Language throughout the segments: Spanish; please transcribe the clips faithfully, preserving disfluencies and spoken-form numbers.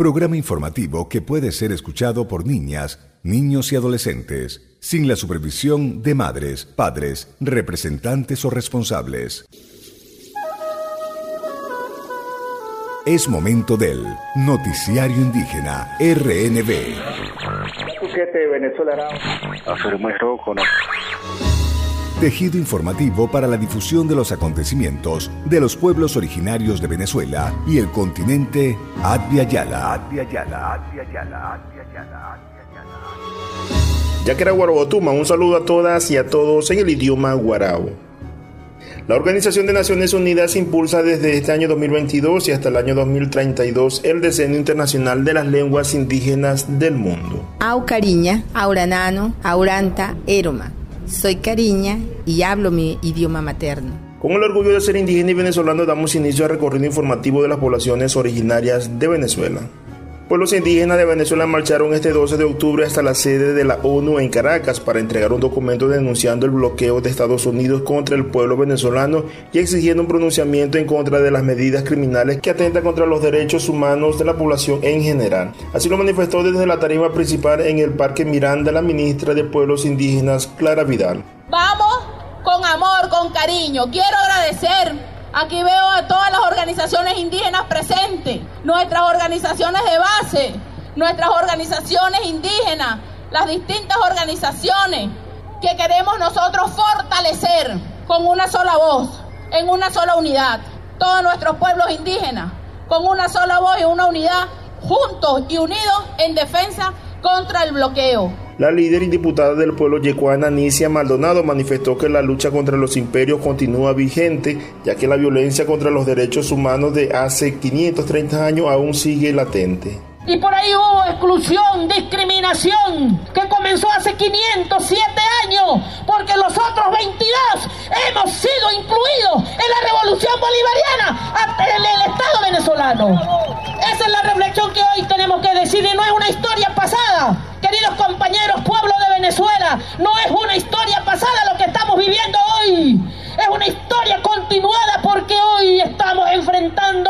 programa informativo que puede ser escuchado por niñas, niños y adolescentes, sin la supervisión de madres, padres, representantes o responsables. Es momento del Noticiario Indígena R N B. Tejido informativo para la difusión de los acontecimientos de los pueblos originarios de Venezuela y el continente Advia Yala. Advia Yala, Advia Yala, Advia Yala, Advia Yala. Yaquera Guarabotuma, un saludo a todas y a todos en el idioma guarao. La Organización de Naciones Unidas impulsa desde este año dos mil veintidós y hasta el año dos mil treinta y dos el Decenio Internacional de las Lenguas Indígenas del Mundo. Au Cariña, Auranano, Auranta, Eroma. Soy Cariña y hablo mi idioma materno. Con el orgullo de ser indígena y venezolano damos inicio al recorrido informativo de las poblaciones originarias de Venezuela. Pueblos indígenas de Venezuela marcharon este doce de octubre hasta la sede de la ONU en Caracas para entregar un documento denunciando el bloqueo de Estados Unidos contra el pueblo venezolano y exigiendo un pronunciamiento en contra de las medidas criminales que atentan contra los derechos humanos de la población en general. Así lo manifestó desde la tarima principal en el Parque Miranda la ministra de Pueblos Indígenas, Clara Vidal. Vamos con amor, con cariño. Quiero agradecer. Aquí veo a todas las organizaciones indígenas presentes, nuestras organizaciones de base, nuestras organizaciones indígenas, las distintas organizaciones que queremos nosotros fortalecer con una sola voz, en una sola unidad. Todos nuestros pueblos indígenas, con una sola voz y una unidad, juntos y unidos en defensa contra el bloqueo. La líder y diputada del pueblo yecuana, Anicia Maldonado, manifestó que la lucha contra los imperios continúa vigente, ya que la violencia contra los derechos humanos de hace quinientos treinta años aún sigue latente. Y por ahí hubo exclusión, discriminación, que comenzó hace quinientos siete años, porque los otros veintidós hemos sido incluidos en la revolución bolivariana en el Estado venezolano. Esa es la reflexión que hoy tenemos que decir y no es una historia pasada. Queridos compañeros, pueblo de Venezuela, no es una historia pasada lo que estamos viviendo hoy. Es una historia continuada porque hoy estamos enfrentando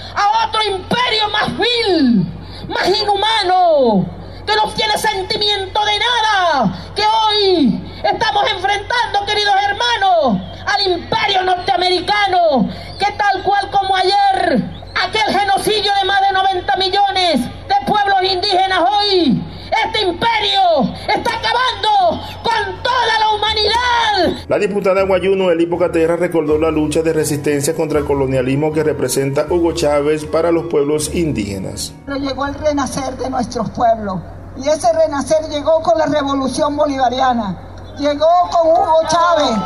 a otro imperio más vil, más inhumano, que no tiene sentimiento de nada, que hoy estamos enfrentando, queridos hermanos, al imperio norteamericano, que tal cual como ayer, aquel genocidio de más de noventa millones de pueblos indígenas hoy, este imperio está acabando con toda la humanidad. La diputada Guayuno Elipo Caterra recordó la lucha de resistencia contra el colonialismo que representa Hugo Chávez para los pueblos indígenas. Pero llegó el renacer de nuestros pueblos y ese renacer llegó con la revolución bolivariana, llegó con Hugo Chávez,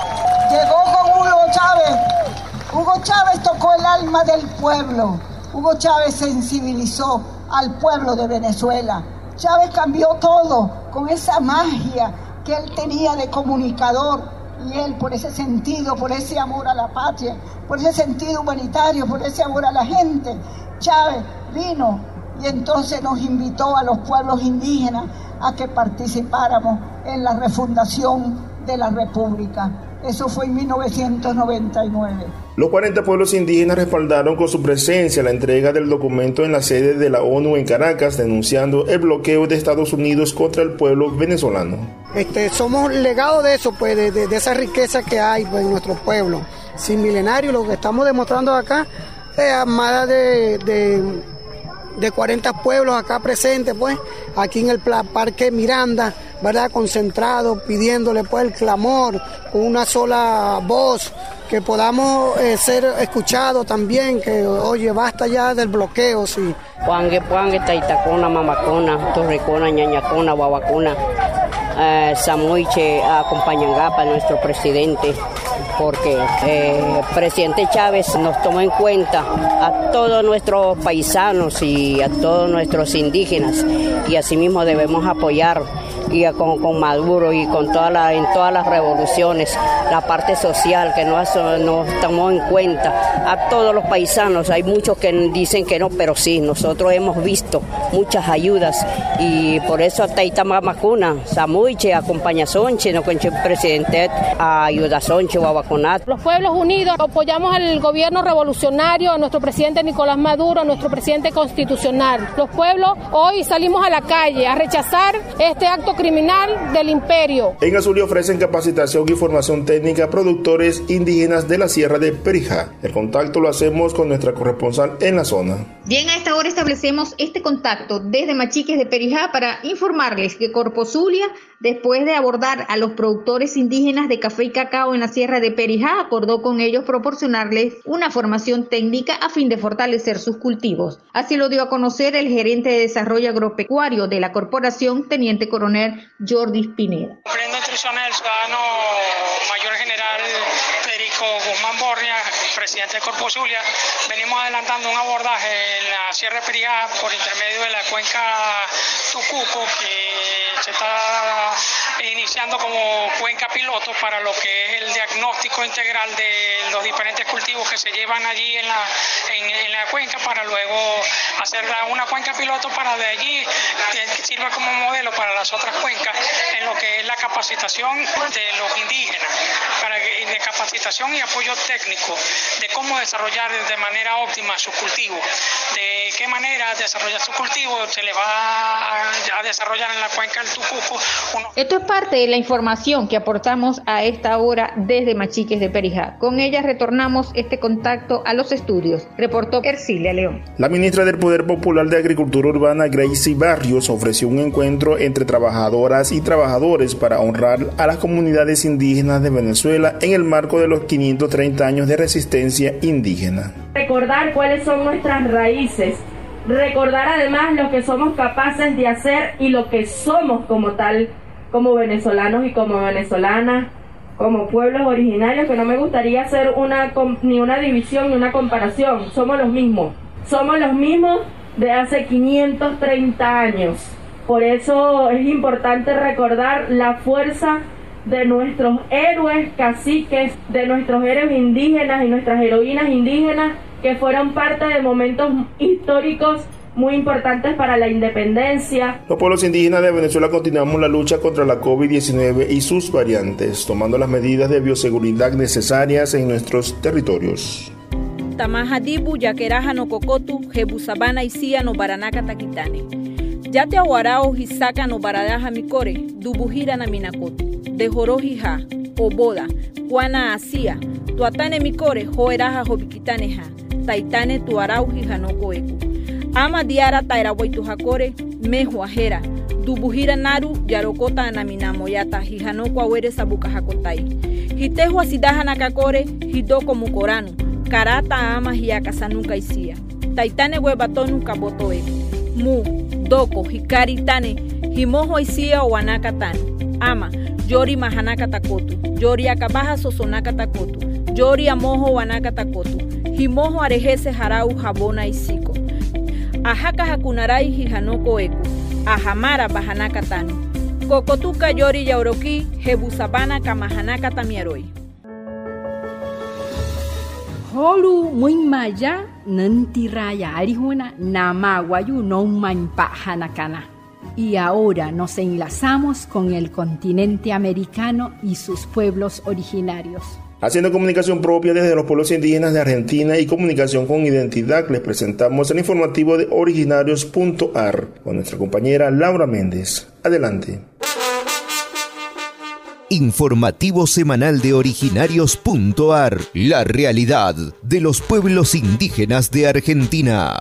llegó con Hugo Chávez. Hugo Chávez tocó el alma del pueblo, Hugo Chávez sensibilizó al pueblo de Venezuela. Chávez cambió todo con esa magia que él tenía de comunicador y él por ese sentido, por ese amor a la patria, por ese sentido humanitario, por ese amor a la gente, Chávez vino y entonces nos invitó a los pueblos indígenas a que participáramos en la refundación de la República. Eso fue en mil novecientos noventa y nueve. Los cuarenta pueblos indígenas respaldaron con su presencia la entrega del documento en la sede de la ONU en Caracas, denunciando el bloqueo de Estados Unidos contra el pueblo venezolano. Este, somos legados de eso, pues, de, de, de esa riqueza que hay pues, en nuestro pueblo. Sin milenario, lo que estamos demostrando acá es armada de, de, de cuarenta pueblos acá presentes, pues, aquí en el Parque Miranda, ¿verdad? Concentrado, pidiéndole pues el clamor con una sola voz, que podamos eh, ser escuchados también, que oye, basta ya del bloqueo, sí. Puangue, puangue, taitacona, mamacona, torrecona, ñañacona, guabacona, eh, Samuiche, acompañangapa, nuestro presidente, porque el eh, presidente Chávez nos tomó en cuenta a todos nuestros paisanos y a todos nuestros indígenas, y asimismo debemos apoyar y con, con Maduro y con toda la, en todas las revoluciones, la parte social que no, no tomó en cuenta a todos los paisanos. Hay muchos que dicen que no, pero sí, nosotros hemos visto muchas ayudas y por eso Taita Mamacuna, Samuiche, acompaña Sonche, no con el presidente a ayuda Sonche o a vacunar. Los pueblos unidos apoyamos al gobierno revolucionario, a nuestro presidente Nicolás Maduro, a nuestro presidente constitucional. Los pueblos hoy salimos a la calle a rechazar este acto criminal del imperio. En Azul ofrecen capacitación y formación técnica a productores indígenas de la Sierra de Perijá. El contacto lo hacemos con nuestra corresponsal en la zona. Bien, a esta hora establecemos este contacto desde Machiques de Perijá para informarles que Corpo Zulia, después de abordar a los productores indígenas de café y cacao en la Sierra de Perijá, acordó con ellos proporcionarles una formación técnica a fin de fortalecer sus cultivos. Así lo dio a conocer el gerente de desarrollo agropecuario de la corporación, teniente coronel Jordi Pineda. Cumpliendo instrucciones del ciudadano mayor general Federico Guzmán Borria, presidente de Corpo Zulia, venimos adelantando un abordaje en la Sierra de Perijá por intermedio de la cuenca Tucuco, que se está iniciando como cuenca piloto para lo que es el diagnóstico integral de los diferentes cultivos que se llevan allí en la, en, en la cuenca, para luego hacer una cuenca piloto para de allí que sirva como modelo para las otras cuencas en lo que es la capacitación de los indígenas, para que, de capacitación y apoyo técnico de cómo desarrollar de manera óptima sus cultivos, de qué manera desarrollar su cultivo se le va a desarrollar en la cuenca del Tucuco. Uno... Esto es parte de la información que aportamos a esta hora desde Machiques de Perijá. Con ella retornamos este contacto a los estudios, reportó Ercilia León. La ministra del Poder Popular de Agricultura Urbana, Gracie Barrios, ofreció un encuentro entre trabajadoras y trabajadores para honrar a las comunidades indígenas de Venezuela en el marco de los quinientos treinta años de resistencia indígena. Recordar cuáles son nuestras raíces, recordar además lo que somos capaces de hacer y lo que somos como tal, como venezolanos y como venezolanas, como pueblos originarios, que no me gustaría hacer una ni una división ni una comparación. Somos los mismos, somos los mismos de hace quinientos treinta años. Por eso es importante recordar la fuerza de nuestros héroes caciques, de nuestros héroes indígenas y nuestras heroínas indígenas, que fueron parte de momentos históricos muy importantes para la independencia. Los pueblos indígenas de Venezuela continuamos la lucha contra la COVID diecinueve y sus variantes, tomando las medidas de bioseguridad necesarias en nuestros territorios. Tamajadibu, Yaqueraja, no Cocotu, Jebusabana y Cia, no Baranaca, Taquitane. Yate Aguarao, Hisaka, no Baradaja, Micore, Dubujira, Naminacotu, de Jorojija, Oboda, Juana, Asia, Tuatane, Micore, Joeraja, Jobiquitaneja, Taitane, Tuarau, Jijanoco, Ecu. Ama Diara, Tairahuaytujacore, Mejuajera, Dubujira, Naru, Yarocota, Naminamoyata, Jijanoco, Ahuere, Sabucajacotai. Jitejo, Asidaja, Nakakore, Hidoko, Mucoranu, Karata, Ama, Hiakasanuca, Isia. Taitane, Huebatonu, Caboto, Ecu. Mu, Doko, Hikari, Tane, Himojo, Isia, Oanacatane. Ama, Yori, Mahanaka, Takotu. Yori, Acabaja, Sosonaka, Takotu. Yori, Amojo, Wanaka, Takotu. Himojo, Arejese, Jarau, Jabona, y Siko. Ajaka, Hakunarai, Hijanoko, Eku. Ajamara, Bajanaka, Tano. Cocotuca, Yori, Yauroki, Jebusabana, Kamahanaka, Tamiaroi. Holu muy maya nantiraya arijuna namaguayu no manpa hanakana. Y ahora nos enlazamos con el continente americano y sus pueblos originarios. Haciendo comunicación propia desde los pueblos indígenas de Argentina y comunicación con identidad, les presentamos el informativo de originarios punto a r con nuestra compañera Laura Méndez. Adelante. Informativo semanal de originarios punto a r, la realidad de los pueblos indígenas de Argentina.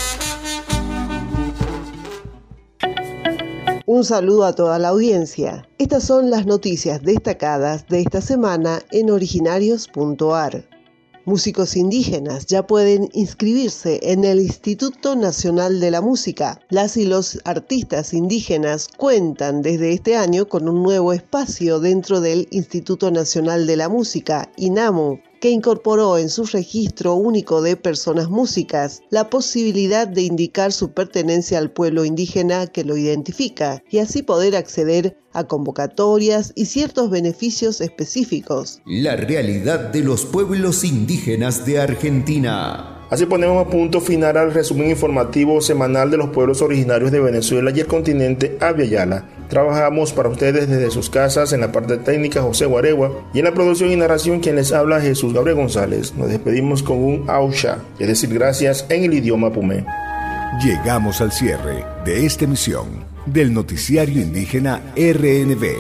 Un saludo a toda la audiencia. Estas son las noticias destacadas de esta semana en originarios punto a r. Músicos indígenas ya pueden inscribirse en el Instituto Nacional de la Música. Las y los artistas indígenas cuentan desde este año con un nuevo espacio dentro del Instituto Nacional de la Música, INAMU, que incorporó en su registro único de personas músicas la posibilidad de indicar su pertenencia al pueblo indígena que lo identifica y así poder acceder a convocatorias y ciertos beneficios específicos. La realidad de los pueblos indígenas de Argentina. Así ponemos a punto final al resumen informativo semanal de los pueblos originarios de Venezuela y el continente Abya Yala. Trabajamos para ustedes desde sus casas, en la parte técnica José Guaregua y en la producción y narración quien les habla Jesús Gabriel González. Nos despedimos con un Ausha, es decir, gracias en el idioma pumé. Llegamos al cierre de esta emisión del noticiario indígena R N V.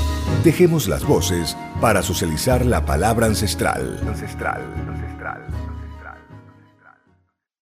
Dejemos las voces para socializar la palabra ancestral. Ancestral, ancestral.